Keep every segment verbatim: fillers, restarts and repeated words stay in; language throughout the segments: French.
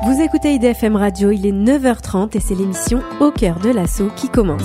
Vous écoutez I D F M Radio, il est neuf heures trente et c'est l'émission Au cœur de l'assaut qui commence.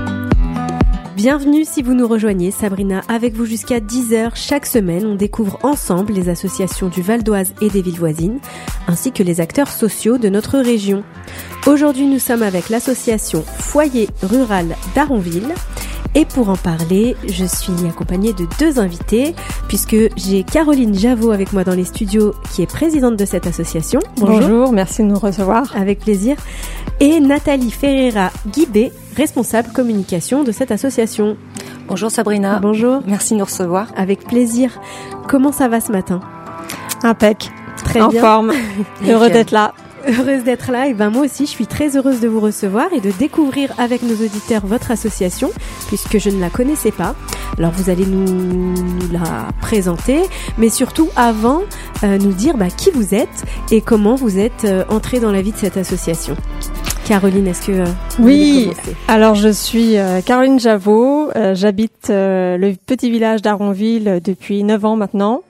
Bienvenue si vous nous rejoignez, Sabrina avec vous jusqu'à dix heures. Chaque semaine, on découvre ensemble les associations du Val d'Oise et des villes voisines, ainsi que les acteurs sociaux de notre région. Aujourd'hui, nous sommes avec l'association Foyer Rural d'Aronville. Et pour en parler, je suis accompagnée de deux invités, puisque j'ai Caroline Javot avec moi dans les studios, qui est présidente de cette association. Bonjour, Bonjour merci de nous recevoir. Avec plaisir. Et Nathalie Ferreira-Guibé, responsable communication de cette association. Bonjour Sabrina. Bonjour. Merci de nous recevoir. Avec plaisir. Comment ça va ce matin ? Impec. Très en bien. En forme. Heureux d'être là. Heureuse d'être là, et ben moi aussi je suis très heureuse de vous recevoir et de découvrir avec nos auditeurs votre association, puisque je ne la connaissais pas. Alors vous allez nous, nous la présenter, mais surtout avant euh, nous dire bah, qui vous êtes et comment vous êtes euh, entrée dans la vie de cette association. Caroline, est-ce que euh, vous oui, voulez commencer ? Alors je suis euh, Caroline Javot, euh, j'habite euh, le petit village d'Aronville depuis neuf ans maintenant.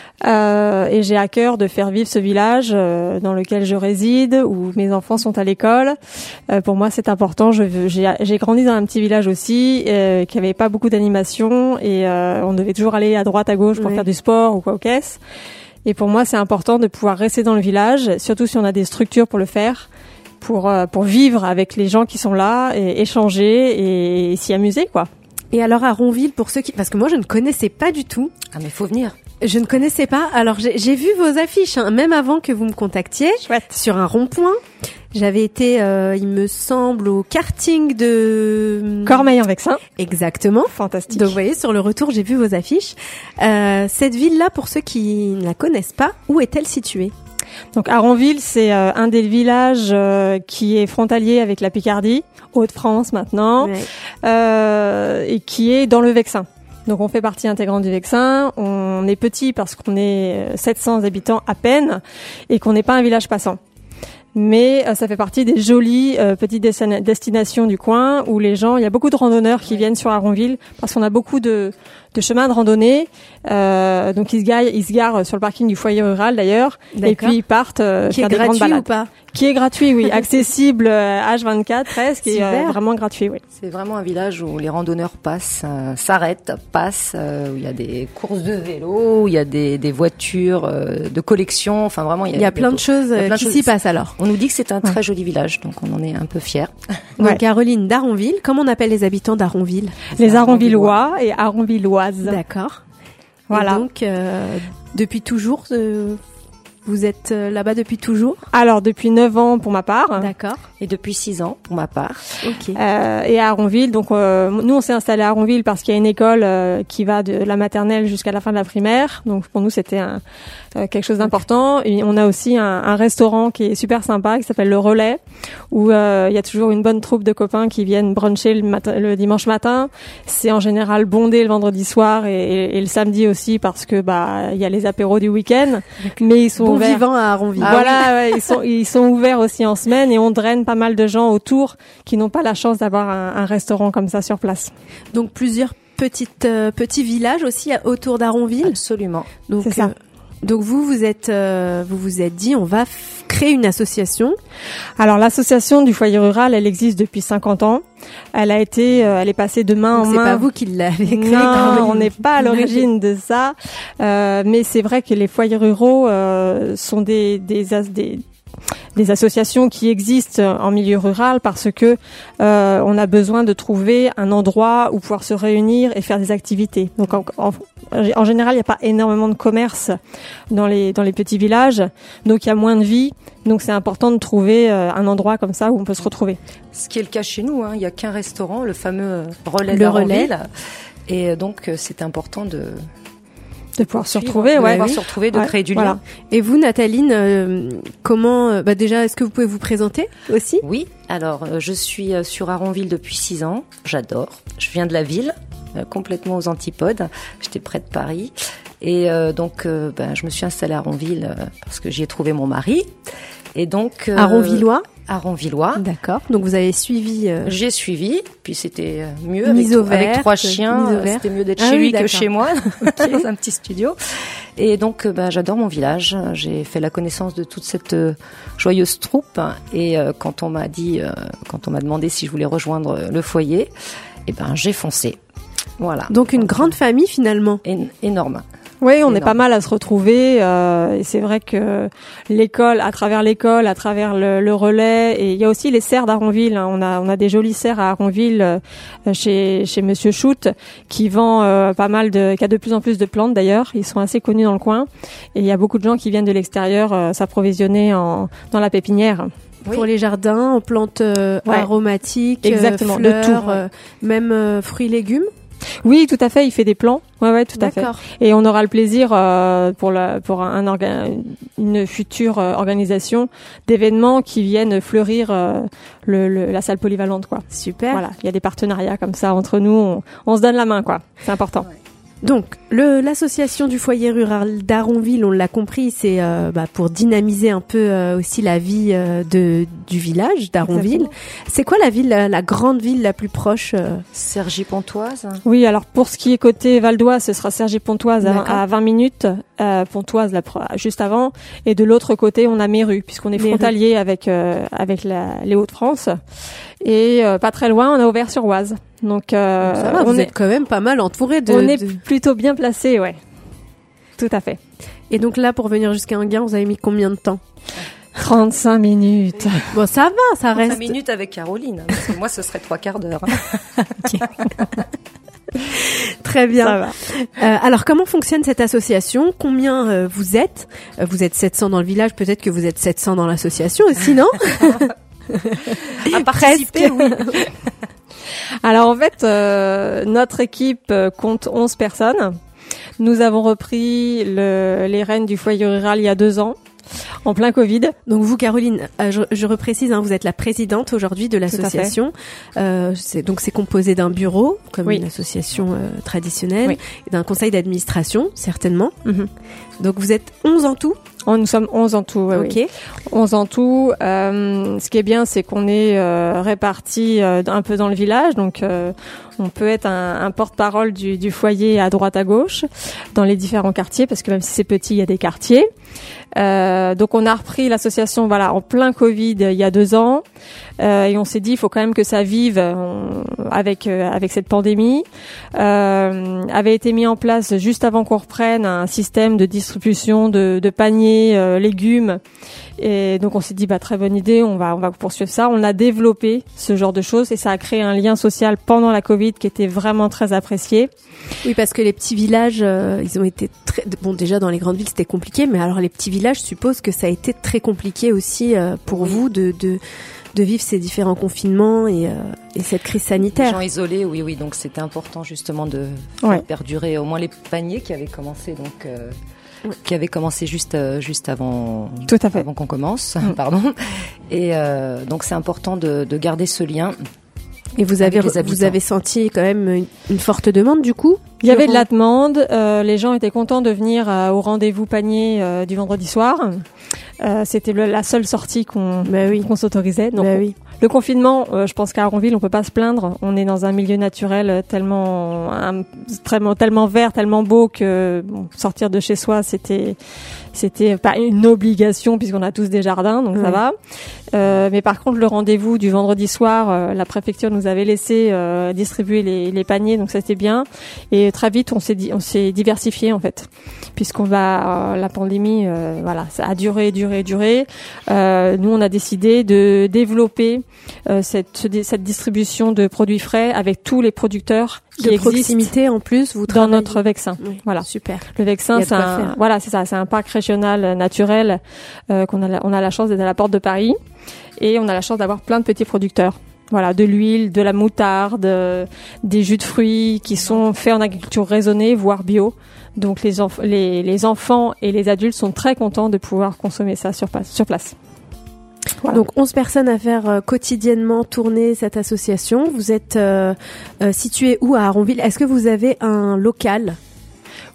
Euh, et j'ai à cœur de faire vivre ce village euh, dans lequel je réside, où mes enfants sont à l'école. Euh, pour moi, c'est important. Je veux, j'ai, j'ai grandi dans un petit village aussi, euh, qui avait pas beaucoup d'animation, et euh, on devait toujours aller à droite, à gauche pour oui. faire du sport ou quoi au caisse. Et pour moi, c'est important de pouvoir rester dans le village, surtout si on a des structures pour le faire, pour euh, pour vivre avec les gens qui sont là, et échanger et, et s'y amuser, quoi. Et alors à Aronville, pour ceux qui, parce que moi je ne connaissais pas du tout. Ah mais faut venir. Je ne connaissais pas. Alors j'ai, j'ai vu vos affiches, hein, même avant que vous me contactiez. Chouette. Sur un rond-point. J'avais été, euh, il me semble, au karting de Cormeilles-en-Vexin. Exactement. Fantastique. Donc vous voyez, sur le retour, j'ai vu vos affiches. Euh, cette ville-là, pour ceux qui ne la connaissent pas, où est-elle située ? Donc Aronville, c'est euh, un des villages euh, qui est frontalier avec la Picardie, Hauts-de-France maintenant, ouais. euh, et qui est dans le Vexin. Donc on fait partie intégrante du Vexin. On est petit parce qu'on est sept cents habitants à peine et qu'on n'est pas un village passant. Mais euh, ça fait partie des jolies euh, petites destin- destinations du coin où les gens, il y a beaucoup de randonneurs qui ouais. viennent sur Aronville parce qu'on a beaucoup de, de chemins de randonnée. Euh, donc ils se garent, ils se garent sur le parking du foyer rural d'ailleurs. D'accord. Et puis ils partent euh, faire des grandes balades. Qui est gratuit ou pas ? Qui est gratuit, oui, accessible euh, H vingt-quatre presque, et euh, vraiment gratuit, oui. C'est vraiment un village où les randonneurs passent, euh, s'arrêtent, passent, euh, où il y a des courses de vélo, où il y a des, des voitures euh, de collection, enfin vraiment il y a, il y a plein de choses plein qui de s'y passent alors. On nous dit que c'est un très ouais. joli village, donc on en est un peu fiers. Donc ouais. Caroline d'Aronville, comment on appelle les habitants d'Aronville ? Les Aronvillois et Aronvilloises. D'accord. Voilà. Et donc euh, depuis toujours. Euh... Vous êtes là-bas depuis toujours ? Alors, depuis neuf ans pour ma part. D'accord. Et depuis six ans pour ma part. Ok. Euh, et à Aronville, donc euh, nous on s'est installé à Aronville parce qu'il y a une école euh, qui va de la maternelle jusqu'à la fin de la primaire. Donc pour nous c'était un, euh, quelque chose d'important. Et on a aussi un, un restaurant qui est super sympa qui s'appelle Le Relais, où euh, il y a toujours une bonne troupe de copains qui viennent bruncher le, matin, le dimanche matin. C'est en général bondé le vendredi soir et, et, et le samedi aussi parce que bah il y a les apéros du week-end. Mais ils sont bon ouverts. Vivant à Aronville. Ah, voilà, oui. ouais, ils sont ils sont ouverts aussi en semaine et on draine pas mal de gens autour qui n'ont pas la chance d'avoir un, un restaurant comme ça sur place. Donc plusieurs petites euh, petits villages aussi autour d'Aronville. Absolument. Donc c'est ça. Euh, donc vous vous êtes euh, vous vous êtes dit on va f- créer une association. Alors l'association du foyer rural, elle existe depuis cinquante ans. Elle a été euh, elle est passée de main donc en c'est main. C'est pas vous qui l'avez créée. Non, on n'est pas à l'origine de ça. Euh, mais c'est vrai que les foyers ruraux euh, sont des des des des associations qui existent en milieu rural parce que euh, on a besoin de trouver un endroit où pouvoir se réunir et faire des activités. Donc en, en, en général, il n'y a pas énormément de commerce dans les dans les petits villages, donc il y a moins de vie. Donc c'est important de trouver euh, un endroit comme ça où on peut se retrouver. Ce qui est le cas chez nous, hein. Il n'y a qu'un restaurant, le fameux Relais le d'Aronville. Relais. Et donc c'est important de de pouvoir se retrouver, de ouais, pouvoir oui. se retrouver, de ouais, créer du voilà. lien. Et vous, Nathalie, euh, comment euh, bah déjà, est-ce que vous pouvez vous présenter aussi ? Oui. Alors, euh, je suis euh, sur Aronville depuis six ans. J'adore. Je viens de la ville, euh, complètement aux antipodes. J'étais près de Paris, et euh, donc, euh, ben, je me suis installée à Aronville euh, parce que j'y ai trouvé mon mari. Et donc, euh, Aronvillois. Aronvillois. D'accord. Donc vous avez suivi. Euh... J'ai suivi, puis c'était mieux mise avec, au vert, avec trois chiens. C'était mieux d'être ah chez oui, lui d'accord. que chez moi, okay. Dans un petit studio. Et donc, ben, j'adore mon village. J'ai fait la connaissance de toute cette euh, joyeuse troupe. Et euh, quand on m'a dit, euh, quand on m'a demandé si je voulais rejoindre le foyer, eh ben, j'ai foncé. Voilà. Donc une grande famille finalement. É- énorme. Oui, on Énorme. est pas mal à se retrouver. Euh, et c'est vrai que l'école, à travers l'école, à travers le, le relais, et il y a aussi les serres d'Aronville. Hein. On a on a des jolies serres à Aronville euh, chez chez Monsieur Choute qui vend euh, pas mal de, qui a de plus en plus de plantes d'ailleurs. Ils sont assez connus dans le coin. Et il y a beaucoup de gens qui viennent de l'extérieur euh, s'approvisionner en dans la pépinière. Oui. Pour les jardins, en plantes euh, Ouais. aromatiques, Exactement, euh, de fleurs, tout, ouais. euh, même euh, fruits et légumes. Oui, tout à fait. Il fait des plants. Ouais, ouais, tout à fait. D'accord. Et on aura le plaisir euh, pour la, pour un, un orga, une future euh, organisation d'événements qui viennent fleurir euh, le, le, la salle polyvalente, quoi. Super. Voilà, il y a des partenariats comme ça entre nous. On, on se donne la main, quoi. C'est important. Ouais. Donc, le, l'association du foyer rural d'Aronville, on l'a compris, c'est euh, bah, pour dynamiser un peu euh, aussi la vie euh, de, du village d'Aronville. Exactement. C'est quoi la ville, la, la grande ville la plus proche euh Cergy-Pontoise. Oui, alors pour ce qui est côté Val d'Oise, ce sera Cergy-Pontoise D'accord. à, à vingt minutes, euh, Pontoise la, juste avant, et de l'autre côté on a Méru, puisqu'on est Méru. frontalier avec euh, avec la, les Hauts-de-France, et euh, pas très loin on a Auvers-sur-Oise. Donc euh, Ça va, on vous est êtes quand même pas mal entouré de... on est de- plutôt bien placé, ouais. Tout à fait. Et donc là, pour venir jusqu'à Enghien, vous avez mis combien de temps? trente-cinq minutes. Bon, ça va, ça Cinq reste... minutes avec Caroline. Parce que moi, ce serait trois quarts d'heure. Très bien. Ça va. Euh, alors, comment fonctionne cette association? Combien euh, vous êtes? Euh, Vous êtes sept cents dans le village, peut-être que vous êtes sept cents dans l'association aussi, non? À participer, oui. Alors en fait, euh, notre équipe euh, compte onze personnes. Nous avons repris le, les rênes du foyer rural il y a deux ans, en plein Covid. Donc vous, Caroline, euh, je, je reprécise, hein, vous êtes la présidente aujourd'hui de l'association. Euh, c'est, donc c'est composé d'un bureau, comme Oui. une association euh, traditionnelle, Oui. et d'un conseil d'administration, certainement. Mhm. Donc vous êtes onze en tout. Oh, nous sommes onze en tout. Ouais, Ok. oui. onze en tout. Euh, ce qui est bien, c'est qu'on est euh, répartis euh, un peu dans le village, donc euh, on peut être un, un porte-parole du, du foyer à droite à gauche dans les différents quartiers, parce que même si c'est petit, il y a des quartiers. Euh, donc on a repris l'association, voilà, en plein Covid il y a deux ans, euh, et on s'est dit il faut quand même que ça vive on, avec euh, avec cette pandémie. Euh, avait été mis en place juste avant qu'on reprenne un système de distribution de, de paniers euh, légumes, et donc on s'est dit bah très bonne idée, on va on va poursuivre ça. On a développé ce genre de choses et ça a créé un lien social pendant la Covid qui était vraiment très apprécié. Oui, parce que les petits villages, euh, ils ont été très... Bon, déjà, dans les grandes villes, c'était compliqué, mais alors les petits villages, je suppose que ça a été très compliqué aussi euh, pour Oui. vous de, de, de vivre ces différents confinements et, euh, et cette crise Les sanitaire. gens isolés, oui, oui. Donc c'était important justement de Ouais. faire perdurer au moins les paniers qui avaient commencé donc. Euh, qui avait commencé juste euh, juste avant Tout à fait. avant qu'on commence, Mm. pardon. Et euh, donc c'est important de, de garder ce lien. Et vous avez, Avec les vous habitants. avez senti quand même une, une forte demande, du coup? Il y avait de la demande, euh, les gens étaient contents de venir euh, au rendez-vous panier euh, du vendredi soir. Euh, c'était le, la seule sortie qu'on Bah oui. qu'on s'autorisait. Donc, Bah oui. le confinement, euh, je pense qu'à Aronville, on peut pas se plaindre. On est dans un milieu naturel tellement, un, tellement, tellement vert, tellement beau que bon, sortir de chez soi, c'était, c'était pas une obligation puisqu'on a tous des jardins, donc ça Ouais. va. Euh, mais par contre, le rendez-vous du vendredi soir, euh, la préfecture nous avait laissé euh, distribuer les, les paniers, donc ça c'était bien. Et très vite, on s'est dit, on s'est diversifié en fait, puisqu'on va, euh, la pandémie, euh, voilà, ça a duré, duré, duré. Euh, nous, on a décidé de développer euh, cette, ce- cette distribution de produits frais avec tous les producteurs qui De existent proximité, en plus, vous dans travaillez. notre Vexin. Oui, Voilà. super. Le Il Vexin, y a de c'est quoi un, faire. voilà, c'est ça, c'est un parc régional euh, naturel euh, qu'on a, la- on a la chance d'être à la porte de Paris, et on a la chance d'avoir plein de petits producteurs. Voilà, de l'huile, de la moutarde, euh, des jus de fruits qui sont faits en agriculture raisonnée, voire bio. Donc les, enf- les, les enfants et les adultes sont très contents de pouvoir consommer ça sur place. Sur place. Voilà. Donc onze personnes à faire euh, quotidiennement tourner cette association. Vous êtes euh, euh, situé où à Aronville? Est-ce que vous avez un local?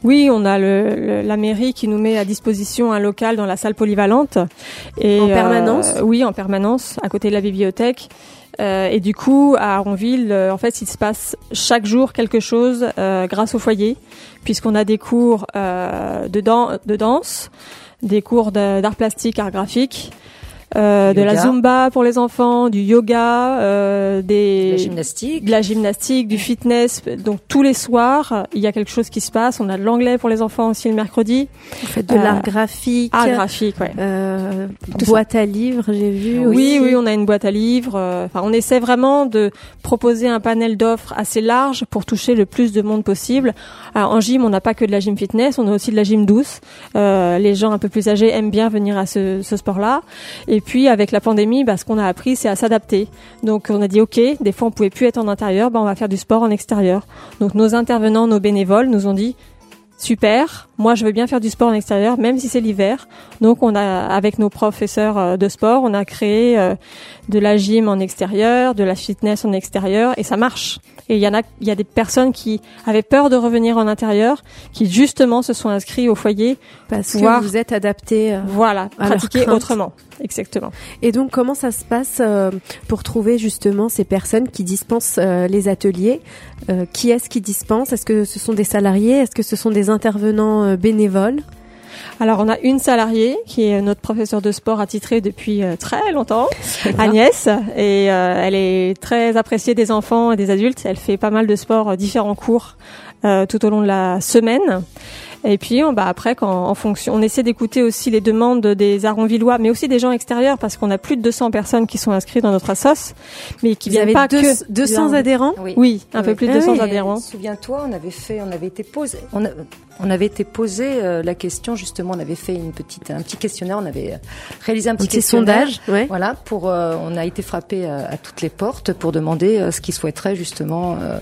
Oui, on a le, le, la mairie qui nous met à disposition un local dans la salle polyvalente. Et, en permanence euh, Oui, en permanence, à côté de la bibliothèque. Euh, et du coup, à Aronville, euh, en fait, il se passe chaque jour quelque chose euh, grâce au foyer, puisqu'on a des cours euh, de, dan- de danse, des cours de, d'art plastique, art graphique, Euh, de la zumba pour les enfants, du yoga, euh, des, de la gymnastique, de la gymnastique, du fitness. Donc tous les soirs, il y a quelque chose qui se passe. On a de l'anglais pour les enfants aussi le mercredi. Vous faites de euh, l'art graphique. Art graphique, ouais. Euh, boîte ça. à livres, j'ai vu. Oui, aussi. oui, on a une boîte à livres. Enfin, on essaie vraiment de proposer un panel d'offres assez large pour toucher le plus de monde possible. Alors, en gym, on n'a pas que de la gym fitness, on a aussi de la gym douce. Euh, les gens un peu plus âgés aiment bien venir à ce, ce sport-là. Et puis, avec la pandémie, bah, ce qu'on a appris, c'est à s'adapter. Donc, on a dit, OK, des fois, on pouvait plus être en intérieur, bah, on va faire du sport en extérieur. Donc, nos intervenants, nos bénévoles nous ont dit, super, moi, je veux bien faire du sport en extérieur, même si c'est l'hiver. Donc, on a, avec nos professeurs de sport, on a créé euh, de la gym en extérieur, de la fitness en extérieur, et ça marche. Et il y en a, il y a des personnes qui avaient peur de revenir en intérieur, qui justement se sont inscrits au foyer parce que vous êtes adaptés. Euh, voilà, pratiquer autrement, exactement. Et donc, comment ça se passe euh, pour trouver justement ces personnes qui dispensent euh, les ateliers euh, Qui est-ce qui dispense Est-ce que ce sont des salariés Est-ce que ce sont des intervenants euh, bénévoles? Alors, on a une salariée qui est notre professeure de sport attitrée depuis euh, très longtemps, Agnès, et euh, elle est très appréciée des enfants et des adultes. Elle fait pas mal de sports, euh, différents cours euh, tout au long de la semaine. Et puis, on, bah après, quand en fonction, on essaie d'écouter aussi les demandes des Aronvillois, mais aussi des gens extérieurs, parce qu'on a plus de deux cents personnes qui sont inscrites dans notre assos, mais qui Vous viennent avez pas deux, que deux cents adhérents. Oui, oui un oui. peu plus de deux cents ah, oui. adhérents. Souviens-toi, on avait fait, on avait été posé, on, a, on avait été posé euh, la question justement, on avait fait une petite, un petit questionnaire, on avait réalisé un petit, un petit questionnaire, sondage, ouais. Voilà, pour, euh, on a été frappé à, à toutes les portes pour demander euh, ce qu'ils souhaiteraient justement. Euh,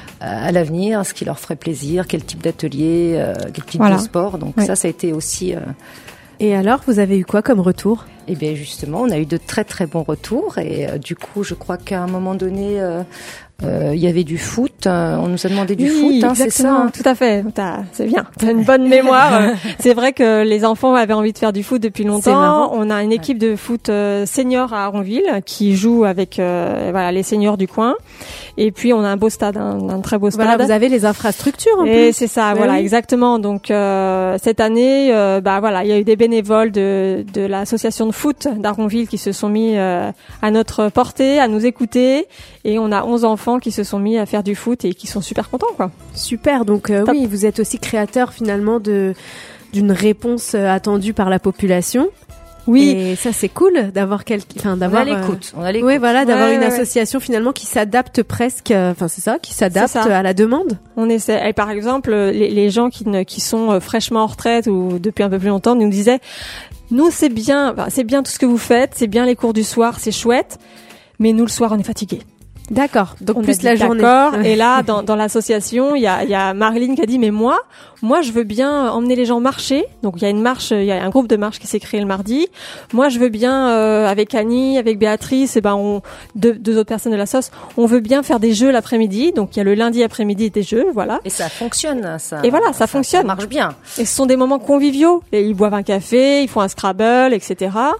à l'avenir, ce qui leur ferait plaisir, quel type d'atelier, euh, quel type voilà. de sport. Donc oui. ça, ça a été aussi... Euh... Et alors, vous avez eu quoi comme retour ? Eh bien, justement, on a eu de très très bons retours. Et euh, du coup, je crois qu'à un moment donné... Euh, Euh, il y avait du foot, euh, on nous a demandé du oui, foot, hein, c'est ça hein. Tout à fait, T'as, c'est bien, t'as une bonne mémoire. C'est vrai que les enfants avaient envie de faire du foot depuis longtemps. On a une équipe de foot euh, senior à Aronville qui joue avec euh, voilà les seniors du coin. Et puis on a un beau stade, un, un très beau stade. Voilà, vous avez les infrastructures en Et plus. c'est ça, oui. voilà, exactement. Donc euh, cette année, euh, bah voilà, il y a eu des bénévoles de de l'association de foot d'Aronville qui se sont mis euh, à notre portée, à nous écouter, et on a onze enfants qui se sont mis à faire du foot et qui sont super contents, quoi. Super, donc euh, oui, vous êtes aussi créateur finalement de d'une réponse attendue par la population. Oui, et ça c'est cool d'avoir quelqu'un, enfin d'avoir. On a l'écoute, on a l'écoute. Oui, voilà, d'avoir ouais, une ouais, association finalement qui s'adapte presque, enfin c'est ça, qui s'adapte à la demande. On essaie. Et par exemple, les, les gens qui ne, qui sont fraîchement en retraite ou depuis un peu plus longtemps nous disaient, nous c'est bien, enfin, c'est bien tout ce que vous faites, c'est bien les cours du soir, c'est chouette, mais nous le soir on est fatigués. D'accord. Donc on plus la journée. D'accord. Et là, dans, dans l'association, il y a, il y a Marilyn qui a dit, mais moi, moi, je veux bien emmener les gens marcher. Donc il y a une marche, il y a un groupe de marche qui s'est créé le mardi. Moi, je veux bien euh, avec Annie, avec Béatrice, et ben on deux, deux autres personnes de la sauce, on veut bien faire des jeux l'après-midi. Donc il y a le lundi après-midi des jeux, voilà. Et ça fonctionne, ça. Et voilà, ça, ça fonctionne. Ça marche bien. Et ce sont des moments conviviaux. Et ils boivent un café, ils font un Scrabble, et cetera.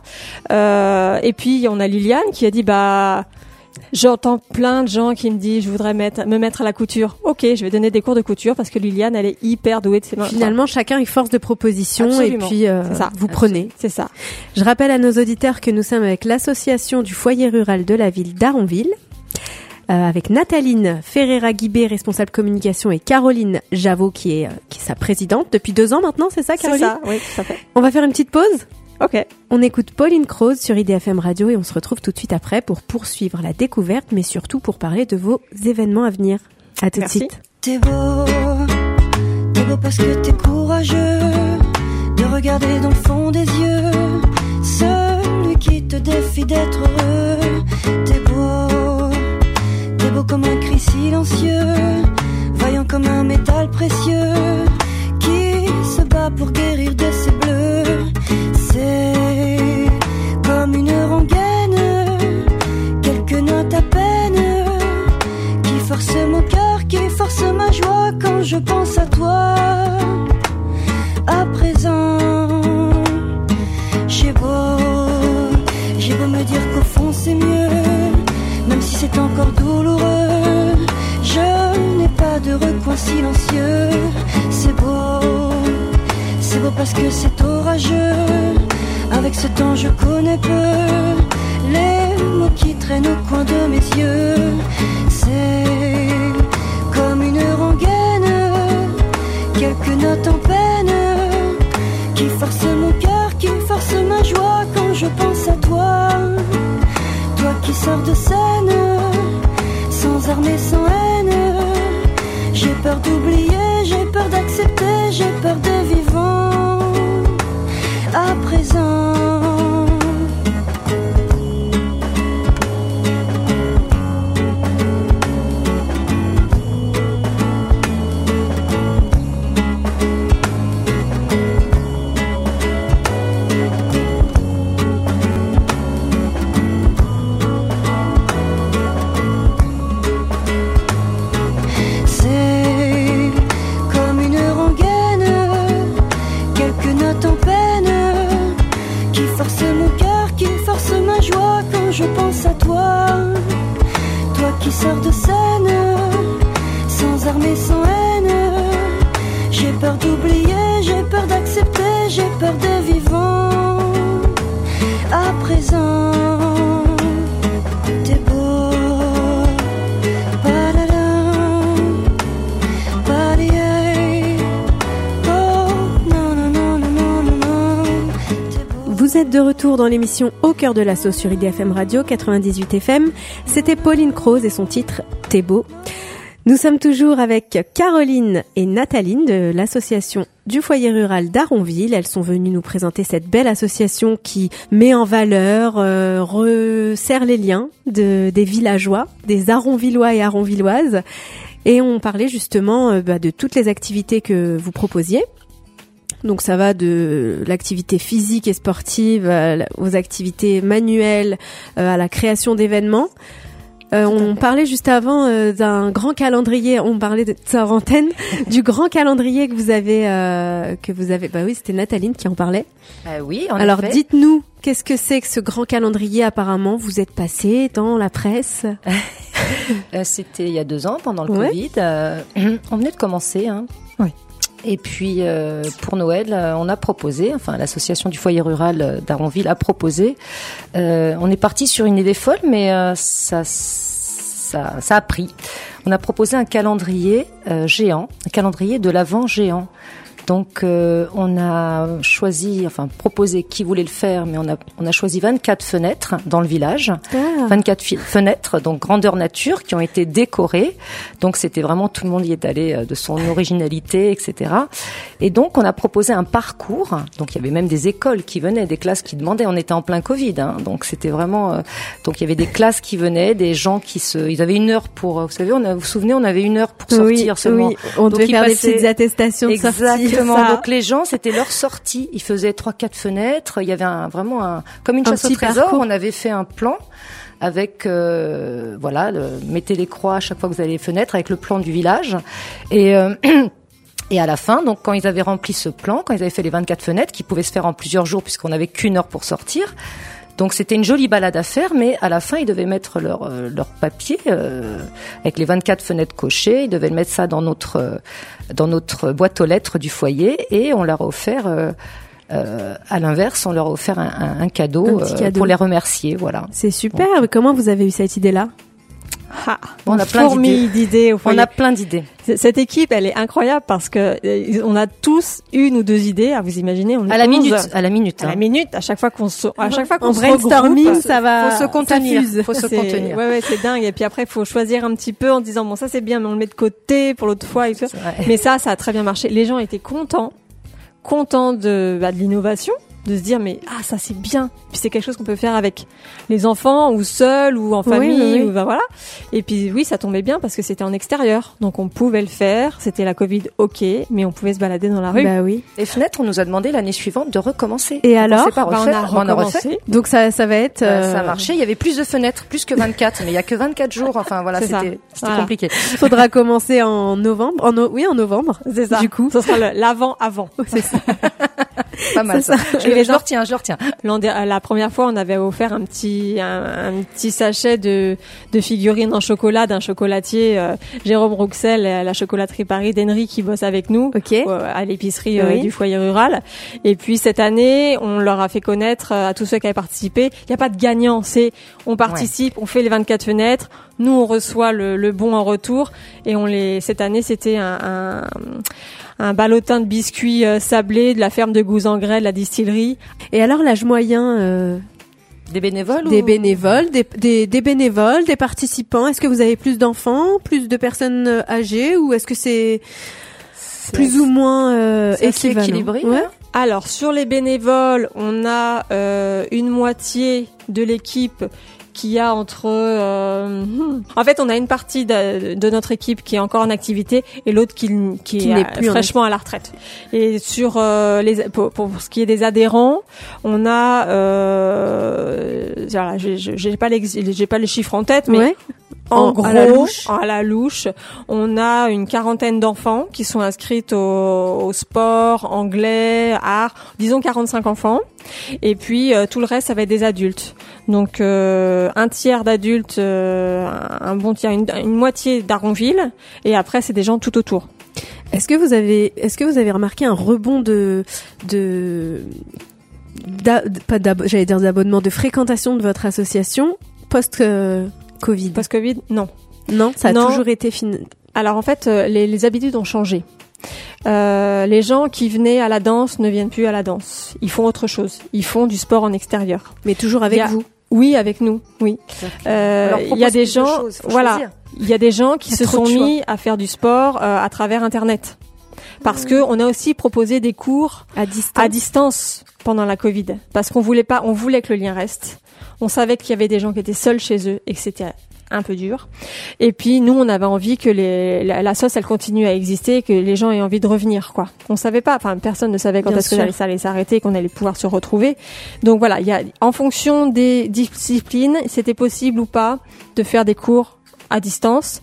Euh, et puis on a Liliane qui a dit, bah j'entends plein de gens qui me disent je voudrais mettre, me mettre à la couture. Ok, je vais donner des cours de couture parce que Liliane, elle est hyper douée de ses mains. Finalement, chacun est force de proposition. Absolument. Et puis euh, c'est ça. vous prenez. C'est ça. Je rappelle à nos auditeurs que nous sommes avec l'association du foyer rural de la ville d'Aronville, euh, avec Nathaline Ferreira-Guibé, responsable communication, et Caroline Javot qui est, euh, qui est sa présidente depuis deux ans maintenant, c'est ça Caroline ? C'est ça, oui, tout à fait. On va faire une petite pause ? Ok. On écoute Pauline Croze sur I D F M Radio et on se retrouve tout de suite après pour poursuivre la découverte, mais surtout pour parler de vos événements à venir. À tout Merci. de suite. T'es beau, t'es beau parce que t'es courageux de regarder dans le fond des yeux celui qui te défie d'être heureux. T'es beau, t'es beau comme un cri silencieux, vaillant comme un métal précieux qui se bat pour guérir de ses bleus. C'est comme une rengaine, quelques notes à peine, qui force mon cœur, qui force ma joie quand je pense à toi. c'est encore douloureux. Je n'ai pas de recoin silencieux. C'est beau, c'est beau parce que c'est orageux. Avec ce temps je connais peu les mots qui traînent au coin de mes yeux. C'est comme une rengaine, quelques notes en peine, qui force mon cœur, qui force ma joie quand je pense à toi. Toi qui sors de scène, sans armes et sans haine. J'ai peur d'oublier, j'ai peur d'accepter, j'ai peur de vivant à présent. Je pense à toi, toi qui sors de scène, sans armes et sans haine. J'ai peur d'oublier, j'ai peur d'accepter, j'ai peur de vivant à présent. T'es beau, ba-da-da, ba-da-da. Oh, non, non, non, non, non, non, non. T'es beau. Vous êtes de retour dans l'émission Au cœur de l'assaut sur I D F M Radio quatre-vingt-dix-huit F M. C'était Pauline Croze et son titre T'es beau. Nous sommes toujours avec Caroline et Nathaline de l'association du foyer rural d'Aronville. Elles sont venues nous présenter cette belle association qui met en valeur, euh, resserre les liens de, des villageois, des Aronvillois et Aronvilloises. Et on parlait justement euh, bah, de toutes les activités que vous proposiez. Donc ça va de l'activité physique et sportive euh, aux activités manuelles, euh, à la création d'événements. Euh, on parlait juste avant euh, d'un grand calendrier. On parlait de ça en antenne, du grand calendrier que vous avez, euh, que vous avez. Bah oui, c'était Nathaline qui en parlait. Euh, oui. En Alors effet. dites-nous, qu'est-ce que c'est que ce grand calendrier? Apparemment, vous êtes passé dans la presse. euh, c'était il y a deux ans pendant le Ouais. Covid. Euh, on venait de commencer. Hein. Oui. Et puis euh, pour Noël, euh, on a proposé, enfin l'association du foyer rural d'Aronville a proposé. Euh, on est parti sur une idée folle, mais euh, ça, ça, ça a pris. On a proposé un calendrier euh, géant, un calendrier de l'Avent géant. Donc euh, on a choisi, enfin proposé qui voulait le faire, mais on a on a choisi vingt-quatre fenêtres dans le village, Ah. vingt-quatre fi- fenêtres donc grandeur nature qui ont été décorées. Donc c'était vraiment tout le monde y est allé euh, de son originalité, et cetera. Et donc on a proposé un parcours. Donc il y avait même des écoles qui venaient, des classes qui demandaient. On était en plein Covid, hein, donc c'était vraiment. Euh, donc il y avait des classes qui venaient, des gens qui se, ils avaient une heure pour. Vous savez, on a, vous vous souvenez, on avait une heure pour sortir oui, seulement. oui, on devait Donc, ils faire des passaient- petites attestations de sortie. Exactement. Ça. Donc les gens, c'était leur sortie. Ils faisaient trois, quatre fenêtres. Il y avait un, vraiment un, comme une Un chasse au petit trésor. parcours. On avait fait un plan avec, euh, voilà, le, mettez les croix à chaque fois que vous avez les fenêtres avec le plan du village. Et euh, Et à la fin, donc quand ils avaient rempli ce plan, quand ils avaient fait les vingt-quatre fenêtres, qui pouvaient se faire en plusieurs jours puisqu'on n'avait qu'une heure pour sortir, donc c'était une jolie balade à faire, mais à la fin ils devaient mettre leur euh, leur papier euh, avec les vingt-quatre fenêtres cochées, ils devaient mettre ça dans notre euh, dans notre boîte aux lettres du foyer et on leur a offert. Euh, euh, à l'inverse, on leur a offert un, un, un cadeau, Un petit euh, cadeau. pour les remercier, voilà. C'est super. Mais comment vous avez eu cette idée-là? Ah, On a plein fourmille d'idées au foyer. On a plein d'idées. Cette équipe, elle est incroyable parce que euh, on a tous une ou deux idées. À vous imaginer, on est À la onze. minute, à la minute. À la hein. minute, à chaque fois qu'on se, à chaque fois qu'on En se brainstorming, regroupe, ça va. Faut se contenir. ça fuse. Faut se c'est- contenir. Ouais, ouais, c'est dingue. Et puis après, il faut choisir un petit peu en disant bon, ça c'est bien, mais on le met de côté pour l'autre fois. Et tout. C'est vrai. Mais ça, ça a très bien marché. Les gens étaient contents, contents de, bah, de l'innovation, de se dire mais ah ça c'est bien. Puis c'est quelque chose qu'on peut faire avec les enfants ou seul ou en Oui, famille oui, oui. ou bah, voilà. Et puis oui, ça tombait bien parce que c'était en extérieur, donc on pouvait le faire. C'était la Covid, ok, mais on pouvait se balader dans la rue. Bah oui. Les fenêtres, on nous a demandé l'année suivante de recommencer. Et alors? C'est pas Bah, refait. on a Bah, on a refait. recommencé. Donc ça, ça va être. Euh, euh, Ça a marché. Il y avait plus de fenêtres, plus que vingt-quatre, mais il y a que vingt-quatre jours. Enfin voilà, C'est ça. c'était c'était Voilà. compliqué. Il faudra commencer en novembre. En no- oui, en novembre. C'est ça. Du coup. ce sera le- l'avant avant. C'est ça. Pas mal ça. ça. Je, je le retiens, je le retiens. L'an de, la première fois, on avait offert un petit un, un petit sachet de de figurines en chocolat d'un chocolatier euh, Jérôme Rouxel, la chocolaterie Paris d'Henry qui bosse avec nous okay. euh, à l'épicerie euh, oui. du foyer rural. Et puis cette année, on leur a fait connaître euh, à tous ceux qui avaient participé. Il n'y a pas de gagnant, c'est on participe, ouais. on fait les vingt-quatre fenêtres. Nous, on reçoit le, le bon en retour et on les. Cette année, c'était un, un, un ballotin de biscuits euh, sablés de la ferme de Gouzangrais, de la distillerie. Et alors, l'âge moyen euh, des bénévoles Des ou... bénévoles, des, des, des bénévoles, des participants. Est-ce que vous avez plus d'enfants, plus de personnes âgées, ou est-ce que c'est, c'est plus assez, ou moins euh, équivalent, équilibré ouais. hein. Alors, sur les bénévoles, on a euh, une moitié de l'équipe qui a entre euh, en fait on a une partie de, de notre équipe qui est encore en activité et l'autre qui, qui, qui est plus fraîchement à la retraite. Et sur euh, les pour, pour ce qui est des adhérents, on a euh, voilà, j'ai j'ai pas les j'ai pas les chiffres en tête, mais ouais. En, en gros, à la louche. à la louche, on a une quarantaine d'enfants qui sont inscrites au, au sport, anglais, art, disons quarante-cinq enfants. Et puis euh, tout le reste, ça va être des adultes. Donc euh, un tiers d'adultes, euh, un bon tiers, une, une moitié d'Aronville, et après c'est des gens tout autour. Est-ce que vous avez, est-ce que vous avez remarqué un rebond de, de, d'a, pas d'ab, j'allais dire d'abonnement, de fréquentation de votre association post euh, Covid? Post-Covid, non. Non, ça a non. toujours été fin... Alors en fait, les, les habitudes ont changé. Euh, les gens qui venaient à la danse ne viennent plus à la danse. Ils font autre chose. Ils font du sport en extérieur. Mais toujours avec a, vous? Oui, avec nous, oui. Euh, il y a des gens, voilà, il y a des gens qui se sont mis à faire du sport euh, à travers Internet. Parce mmh. que on a aussi proposé des cours à distance. à distance pendant la Covid. Parce qu'on voulait pas, on voulait que le lien reste. On savait qu'il y avait des gens qui étaient seuls chez eux et que c'était un peu dur. Et puis nous, on avait envie que les, la, la sauce, elle continue à exister, que les gens aient envie de revenir, quoi. On savait pas, enfin personne ne savait quand est-ce que ça allait s'arrêter, qu'on allait pouvoir se retrouver. Donc voilà, il y a, en fonction des disciplines, c'était possible ou pas de faire des cours à distance.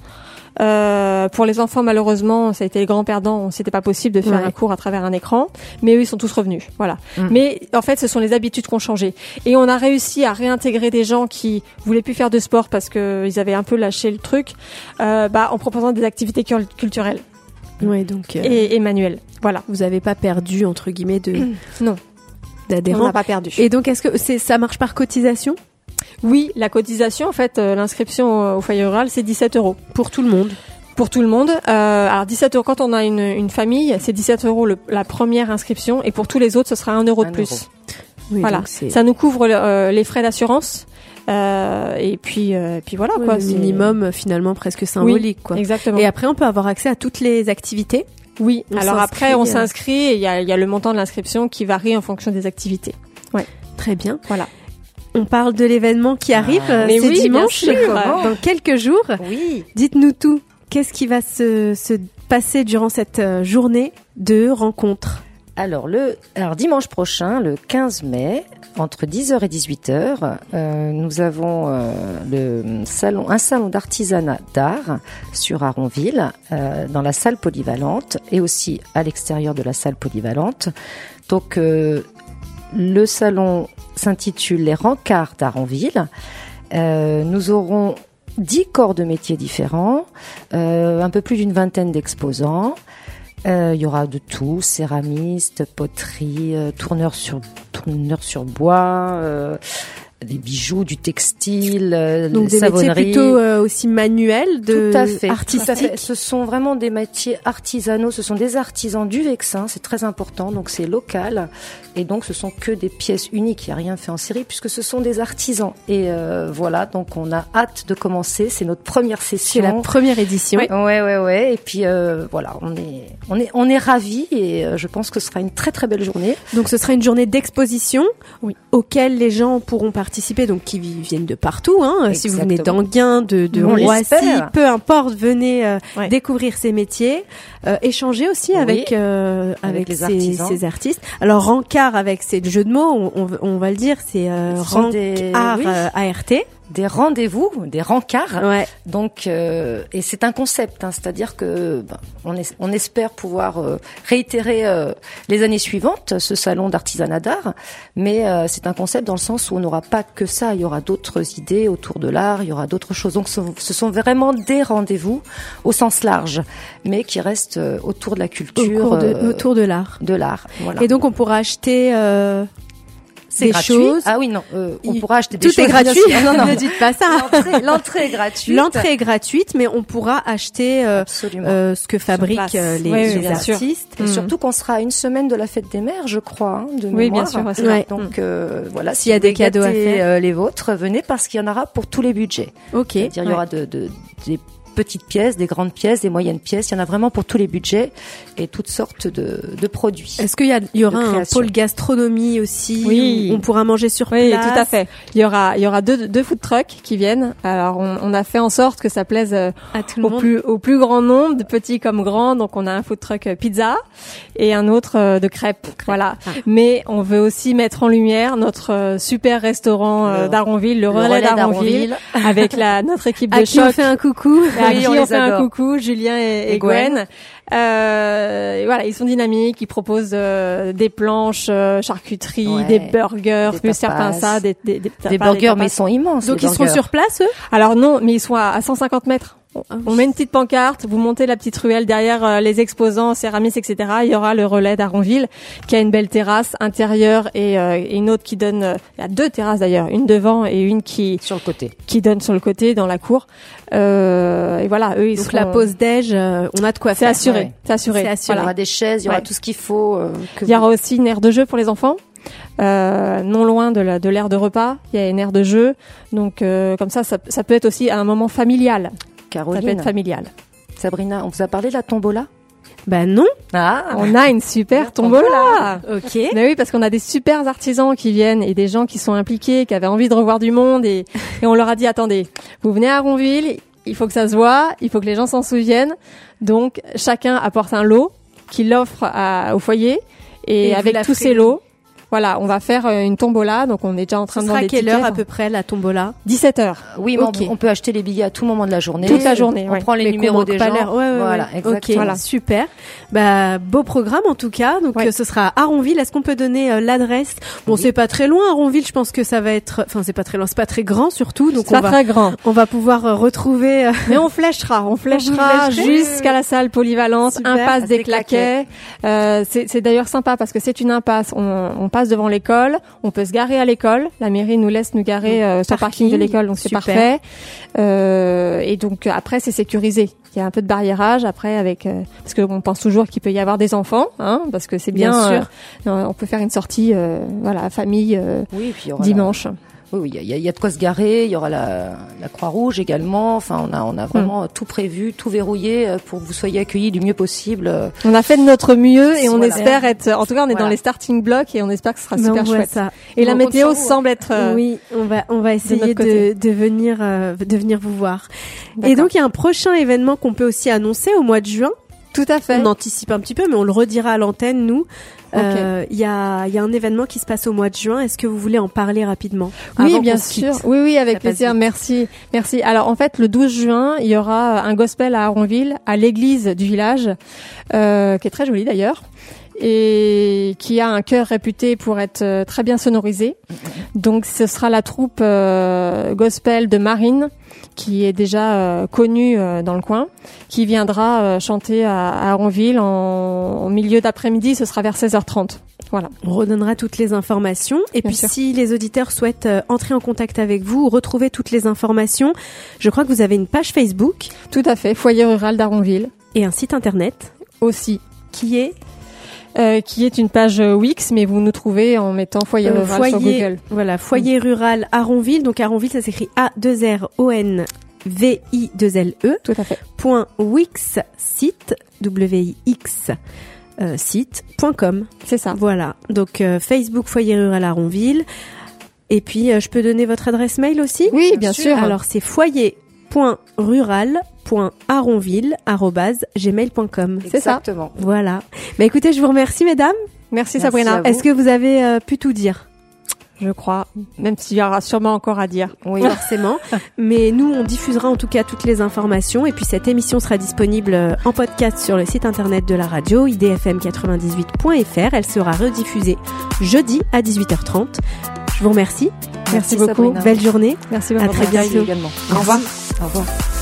Euh, pour les enfants, malheureusement, ça a été les grands perdants. C'était pas possible de faire ouais. un cours à travers un écran, mais eux, ils sont tous revenus. Voilà. Mmh. Mais en fait, ce sont les habitudes qui ont changé, et on a réussi à réintégrer des gens qui voulaient plus faire de sport parce que ils avaient un peu lâché le truc, euh, bah, en proposant des activités culturelles. Ouais, donc. Euh, et, et manuelles. Voilà. Vous avez pas perdu entre guillemets de. Non. D'adhérents. On n'a pas perdu. Et donc, est-ce que c'est ça marche par cotisation? Oui, la cotisation, en fait, euh, l'inscription au foyer rural, c'est dix-sept euros. Pour tout le monde? Pour tout le monde. Euh, alors, dix-sept euros, quand on a une, une famille, c'est dix-sept euros le, la première inscription, et pour tous les autres, ce sera un euro de plus. Euro. Oui, voilà. Ça nous couvre euh, les frais d'assurance. Euh, et puis, euh, puis voilà, ouais, quoi. Le c'est... minimum, finalement, presque symbolique, oui, quoi. Exactement. Et après, on peut avoir accès à toutes les activités? Oui. On Alors après, on euh... s'inscrit, et il y a, y a le montant de l'inscription qui varie en fonction des activités. Ouais. Très bien. Voilà. On parle de l'événement qui arrive, ah, c'est oui, dimanche, dans quelques jours. Oui. Dites-nous tout. Qu'est-ce qui va se, se passer durant cette journée de rencontre? Alors, le, alors dimanche prochain, le quinze mai, entre dix heures et dix-huit heures, euh, nous avons euh, le salon, un salon d'artisanat d'art sur Aronville, euh, dans la salle polyvalente, et aussi à l'extérieur de la salle polyvalente. Donc, euh, le salon s'intitule Les Rencarts d'Aronville. Euh, nous aurons dix corps de métiers différents, euh, un peu plus d'une vingtaine d'exposants. Euh, il y aura de tout, céramistes, poterie, euh, tourneurs sur tourneurs sur bois, euh, des bijoux, du textile, euh, donc des savonnerie. métiers plutôt euh, aussi manuels, de tout à fait, artistiques. Tout à fait. Ce sont vraiment des métiers artisanaux. Ce sont des artisans du Vexin, c'est très important. Donc c'est local, et donc ce sont que des pièces uniques. Il n'y a rien fait en série puisque ce sont des artisans. Et euh, voilà, donc on a hâte de commencer. C'est notre première session. C'est la première édition. Ouais, ouais, ouais. ouais. Et puis euh, voilà, on est, on est, on est ravis, et euh, je pense que ce sera une très très belle journée. Donc ce sera une journée d'exposition, oui, auquel les gens pourront participer. Donc qui viennent de partout, hein. Si vous venez d'Anguin, de, de On Roissy, l'espère. peu importe, venez euh, ouais. découvrir ces métiers, euh, échanger aussi oui, avec euh, avec, avec les ces, artisans. ces artistes. Alors Rancard, avec c'est le jeu de mots, on, on, on va le dire, c'est euh, Ranc des... Art oui. euh, A R T. des rendez-vous, des rencarts. Ouais. Donc, euh, et c'est un concept, hein, c'est-à-dire que ben, on, es, on espère pouvoir euh, réitérer euh, les années suivantes ce salon d'artisanat d'art, mais euh, c'est un concept dans le sens où on n'aura pas que ça, il y aura d'autres idées autour de l'art, il y aura d'autres choses. Donc, ce, ce sont vraiment des rendez-vous au sens large, mais qui restent euh, autour de la culture, Au de, euh, autour de l'art. de l'art. Voilà. Et donc on pourra acheter euh, c'est des gratuit. choses. Ah oui, non, euh, on Il- pourra acheter des Tout choses. est gratuit. bien sûr. Non, non. Ne dites pas ça. L'entrée, l'entrée est gratuite. L'entrée est gratuite, mais on pourra acheter euh, Absolument. euh, ce que fabriquent place. euh, les, Oui, oui, les bien sûr. artistes. Et Mm. surtout qu'on sera à une semaine de la fête des mères, je crois, hein, de Oui, mémoire. bien sûr, ouais, c'est vrai. Donc euh, voilà, S'il y a vous des voulez cadeaux à gâter, faire. euh, les vôtres, venez parce qu'il y en aura pour tous les budgets. Ok. C'est-à-dire il y Ouais. aura de, de, des petites pièces, des grandes pièces, des moyennes pièces. Il y en a vraiment pour tous les budgets et toutes sortes de, de produits. Est-ce qu'il y, a, il y aura De un création. pôle gastronomie aussi Oui. où on pourra manger sur Oui, place? tout à fait. Il y aura, il y aura deux, deux food trucks qui viennent. Alors, on, on a fait en sorte que ça plaise euh, À tout le au monde. plus, au plus grand nombre, de petits comme grands. Donc, on a un food truck euh, pizza et un autre euh, de crêpes. Voilà. Ah. Mais on veut aussi mettre en lumière notre euh, super restaurant euh, Le- d'Aronville, le, Le relais, relais d'Aronville, d'Aronville. avec la notre équipe À de qui on choc. fait un coucou. Et à Oui, qui on on, les fait un adore. coucou, Julien et, et Et Gwen. Gwen. Euh, et voilà, ils sont dynamiques, ils proposent euh, des planches, euh, charcuterie, Ouais, des burgers, des plus tapas. certains ça, des, des, des, tapas, Des burgers, tapas. mais ils sont immenses. Donc les ils seront burgers. sur place, eux? Alors non, mais ils sont à, à cent cinquante mètres. On, Ah oui. on met une petite pancarte, vous montez la petite ruelle derrière euh, les exposants, céramistes, et cetera. Il y aura le relais d'Aronville qui a une belle terrasse intérieure et, euh, et une autre qui donne. Euh, il y a deux terrasses d'ailleurs, une devant et une qui Sur le côté. qui donne sur le côté dans la cour. Euh, et voilà, eux ils Donc seront- la pause déj, euh, on a de quoi c'est faire. assuré, ouais. c'est assuré. C'est assuré. Il y aura Voilà. des chaises, il y aura Ouais. tout ce qu'il faut. euh, que Il y aura vous- aussi une aire de jeu pour les enfants, euh, non loin de la- de l'aire de repas. Il y a une aire de jeu, donc euh, comme ça, ça, ça peut être aussi un moment familial. Ça peut Caroline, être familial. Sabrina, on vous a parlé de la tombola? Bah non. Ah, On a une super tombola. Ok. Mais oui, parce qu'on a des super artisans qui viennent et des gens qui sont impliqués, qui avaient envie de revoir du monde et, et on leur a dit attendez, vous venez à Aronville, il faut que ça se voit, il faut que les gens s'en souviennent. Donc chacun apporte un lot qu'il offre à- au foyer et, Et vous avec la tous ferez. ces lots, voilà, on va faire euh, une tombola. Donc on est déjà en train Ce de sera vendre à des quelle tickets. heure à peu près la tombola? dix-sept heures. oui, mais on- Ok. on, peut acheter les billets à tout moment de la journée. Toute la journée, On ouais. prend les Mais numéros qu'on manque des pas gens. l'heure. Ouais, ouais, voilà, ouais. exactement. Ok, Voilà. super. Bah beau programme en tout cas. Donc Ouais. euh, ce sera à Aronville. Est-ce qu'on peut donner euh, l'adresse? Bon, Oui. c'est pas très loin Aronville. Je pense que ça va être. Enfin, c'est pas très loin. C'est pas très grand surtout. Donc C'est on pas va très grand. on va pouvoir euh, retrouver. euh, Mais on fléchera, on fléchera flécherez. jusqu'à la salle polyvalente, Super. impasse Ah, des des Claquets. Euh, c'est c'est d'ailleurs sympa parce que c'est une impasse. On, on passe devant l'école, on peut se garer à l'école. La mairie nous laisse nous garer euh, sur le parking de l'école, donc c'est Super. parfait. Euh, et donc après c'est sécurisé. Il y a un peu de barriérage après avec euh, parce que on pense toujours qu'il peut y avoir des enfants, hein, parce que c'est bien. Bien sûr. euh, non, on peut faire une sortie, euh, voilà, famille euh, Oui, puis il y aura dimanche. la- Oui, oui, il y a, il y a de quoi se garer. Il y aura la, la Croix-Rouge également. Enfin, on a, on a vraiment Mm. tout prévu, tout verrouillé euh, pour que vous soyez accueillis du mieux possible. euh. On a fait de notre mieux et on Voilà. espère être. En tout cas, on est Voilà. dans les starting blocks et on espère que ce sera mais on super voit chouette. ça. Et la On compte météo sur vous, hein. semble être. euh, Oui, on va on va essayer notre de, côté. de venir euh, de venir vous voir. Et d'accord. donc il y a un prochain événement qu'on peut aussi annoncer au mois de juin. Tout à fait. On anticipe un petit peu, mais on le redira à l'antenne, nous. Euh, Il y, a, il y a un événement qui se passe au mois de juin. Est-ce que vous voulez en parler rapidement Oui, avant bien qu'on se quitte sûr. Oui, oui, avec Ça passe plaisir. vite. Merci, merci. Alors, en fait, le douze juin, il y aura un gospel à Aronville, à l'église du village, euh, qui est très jolie d'ailleurs, et qui a un chœur réputé pour être euh, très bien sonorisé. Donc, ce sera la troupe euh, gospel de Marine, qui est déjà euh, connue euh, dans le coin, qui viendra euh, chanter à, à Aronville en, en milieu d'après-midi. Ce sera vers seize heures trente. Voilà. On redonnera toutes les informations. Et Bien puis, sûr. si les auditeurs souhaitent euh, entrer en contact avec vous ou retrouver toutes les informations, je crois que vous avez une page Facebook Tout à fait. Foyer rural d'Aronville et un site internet aussi. qui est Euh, qui est une page euh, Wix, mais vous nous trouvez en mettant foyer euh, rural sur Google. Voilà, foyer rural Aronville. Donc Aronville, ça s'écrit A deux R O N V I deux L E. Tout à fait. Point Wix site W I X euh, site point com. C'est ça. Voilà. Donc euh, Facebook Foyer rural Aronville. Et puis euh, je peux donner votre adresse mail aussi. Oui, bien sûr. Alors c'est foyer point rural point aronville arobase gmail point com. C'est ça. Exactement. Voilà. Bah écoutez, je vous remercie mesdames. Merci, Merci Sabrina. à vous. Est-ce que vous avez euh, pu tout dire? je crois, même s'il y aura sûrement encore à dire. Oui, forcément. Mais nous, on diffusera en tout cas toutes les informations. Et puis cette émission sera disponible en podcast sur le site internet de la radio, i d f m quatre-vingt-dix-huit point f r. Elle sera rediffusée jeudi à dix-huit heures trente. Je vous remercie. Merci, Merci beaucoup. Sabrina. Belle journée. Merci beaucoup. À très bientôt. Également. Au revoir. Au revoir.